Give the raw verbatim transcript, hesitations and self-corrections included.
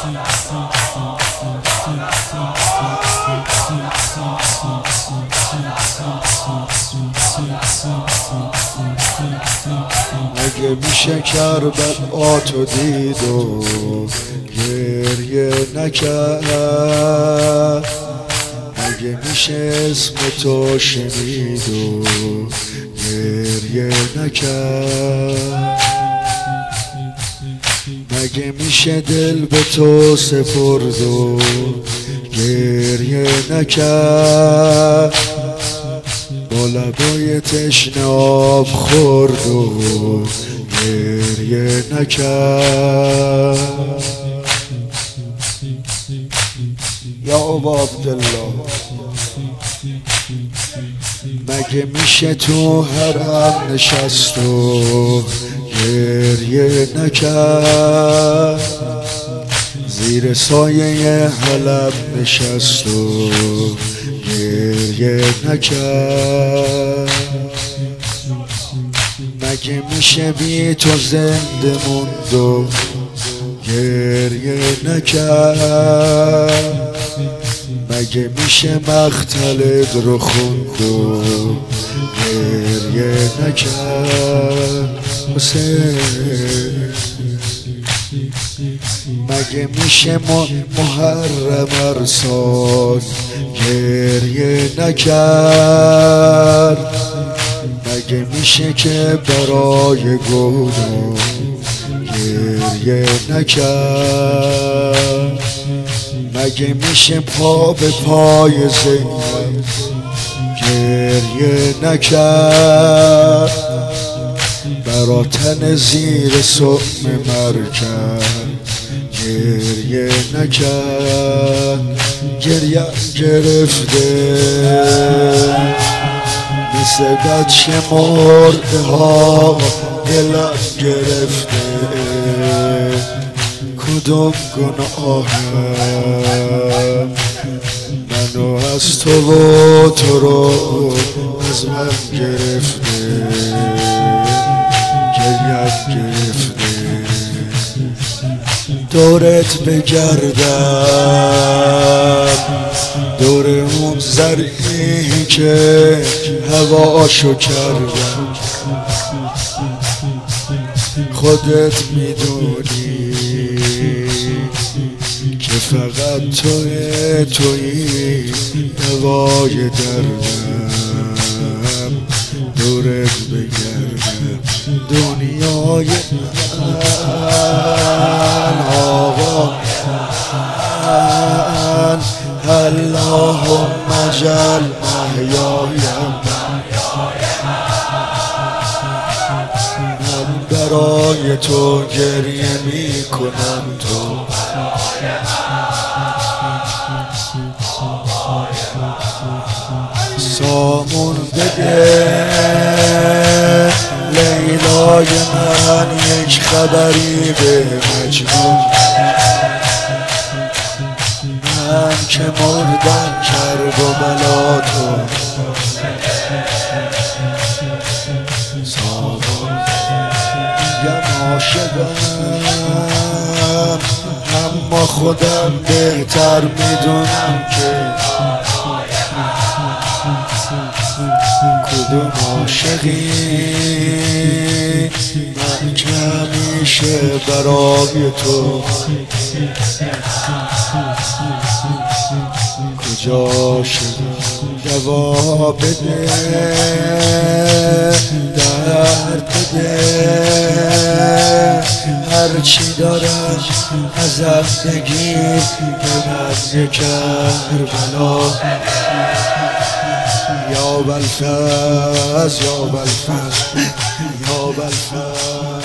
مگه میشه کربلا تو دید و گریه نکرد؟ مگه میشه اسم تو شنید و گریه نکرد؟ مگه میشه دل به تو سپرد و گریه نکرد؟ با لبای تشنه آب خورد و گریه نکرد؟ یا ابا عبدالله مگه میشه تو حرم نشست و گریه نکرد؟ زیر سایه حلب نشست و گریه نکرد؟ مگه میشه بی تو زنده موند و گریه نکرد؟ مگه میشه مقتلت رو خوند و گریه نکرد؟ حسین مگه میشه محرم ارسال گریه نکرد؟ مگه میشه که برای گودم گریه نکرد؟ مگه میشه پا به پای زینب گریه نکرد؟ برا تن زیر سقم مرکب گریه نکرد؟ گریه گرفته مثل بچه مرده ها دلم گرفته کدوم گناهم منو از تو و تو رو از من گرفته گریت گرفته دورت بگردم دور اون زرعی که هواشو کردم خودت میدونی که فقط توی توی دوای دردم دورت بگردم دنیای من آقا من اللهم اجعل محیایم من برای تو گریه میکنم تو سامون بده لیلای من یک خبری به مجنون من که مردم کرب و بلا تو سامون میگم عاشقم اما خودم بهتر میدونم که کدوم عاشقی من که همیشه برای تو کجا شدم دوا بده درد بده هرچی دارم ازت بگیر به نزد کربلا یا بلفز یا بلفز یا بلفز